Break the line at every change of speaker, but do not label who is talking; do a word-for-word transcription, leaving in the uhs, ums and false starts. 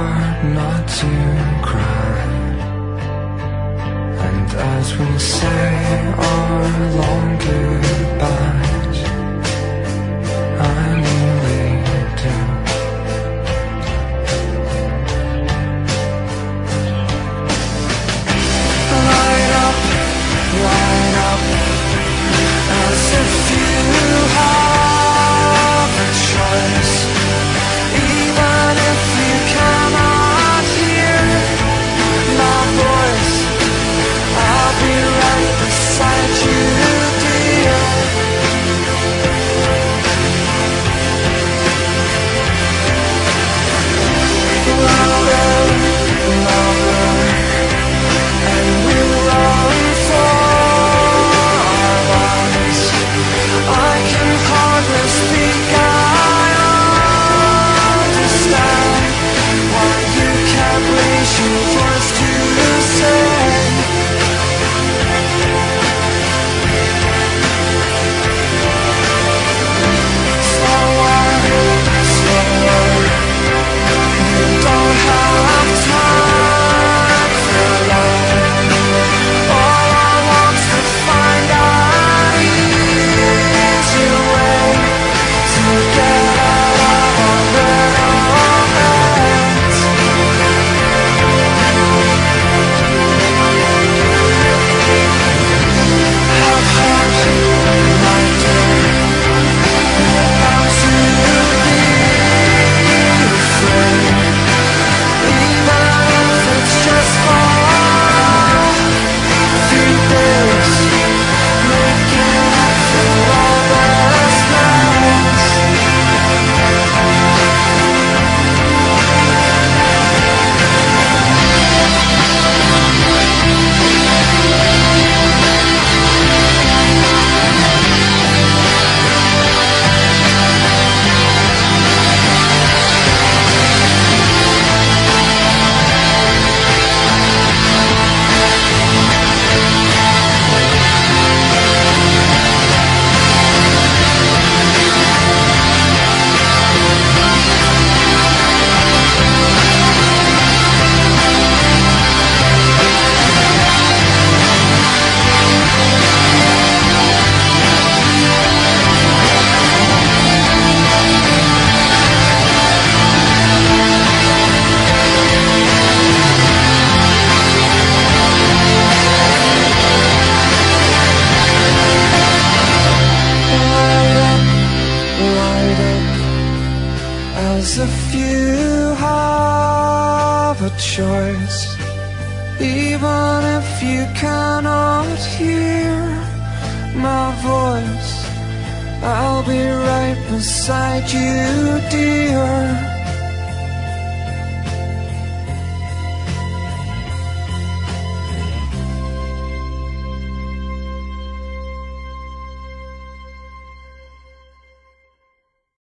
hard not to cry. And as we say our long goodbyes, I nearly do. Light up, light up, as if you have a choice. Even if you cannot hear my voice, I'll be right beside you, dear. Louder, louder, and we'll run for our lives. I can hardly speak, I understand why you can't raise your voice to say. Slower, slower, you don't have time for love. All I want's to find an easier way to get out of our little heads. Have heart, my dear, bound to be afraid, even if it's just for a few days, making up for all that's lost. Light up, light up, as if you have a choice. Even if you cannot hear my voice, I'll be right beside you,